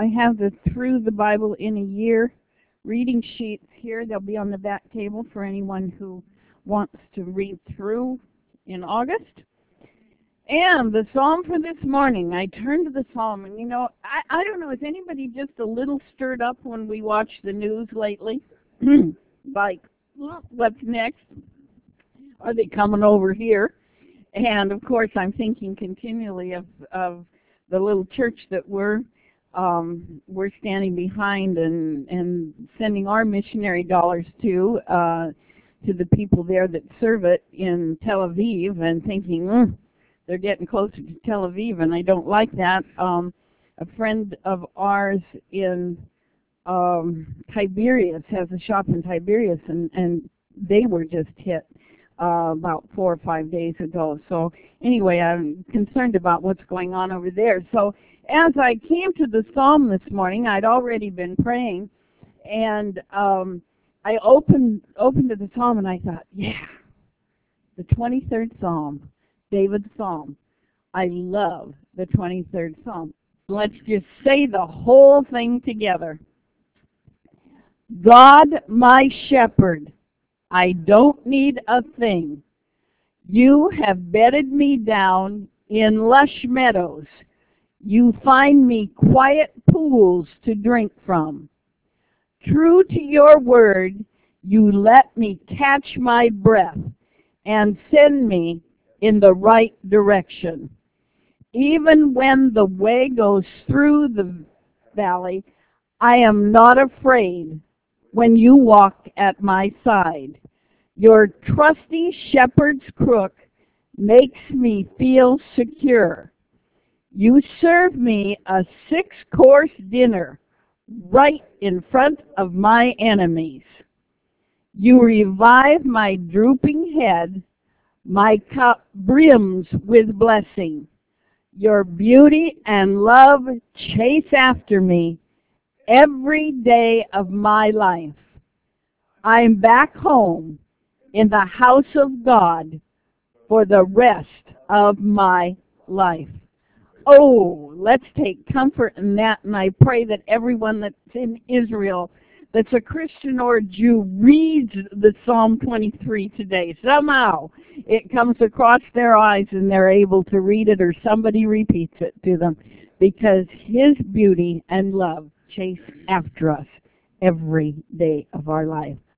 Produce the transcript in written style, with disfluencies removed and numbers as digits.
I have the Through the Bible in a Year reading sheets here. They'll be on the back table for anyone who wants to read through in August. And the psalm for this morning, I turned to the psalm, and I don't know, is anybody just a little stirred up when we watch the news lately? Like, what's next? Are they coming over here? And of course, I'm thinking continually of the little church that we're standing behind and sending our missionary dollars to the people there that serve it in Tel Aviv, and thinking, they're getting closer to Tel Aviv, and I don't like that. A friend of ours in Tiberias has a shop in Tiberias, and they were just hit about 4 or 5 days ago. So anyway, I'm concerned about what's going on over there. So as I came to the psalm this morning, I'd already been praying, and I opened to the psalm, and I thought, yeah, the 23rd psalm, David's psalm. I love the 23rd psalm. Let's just say the whole thing together. God, my shepherd, I don't need a thing. You have bedded me down in lush meadows. You find me quiet pools to drink from. True to your word, you let me catch my breath and send me in the right direction. Even when the way goes through the valley, I am not afraid when you walk at my side. Your trusty shepherd's crook makes me feel secure. You serve me a 6-course dinner right in front of my enemies. You revive my drooping head. My cup brims with blessing. Your beauty and love chase after me every day of my life. I'm back home in the house of God for the rest of my life. Oh, let's take comfort in that, and I pray that everyone that's in Israel that's a Christian or a Jew reads the Psalm 23 today. Somehow it comes across their eyes and they're able to read it, or somebody repeats it to them, because His beauty and love chase after us every day of our life.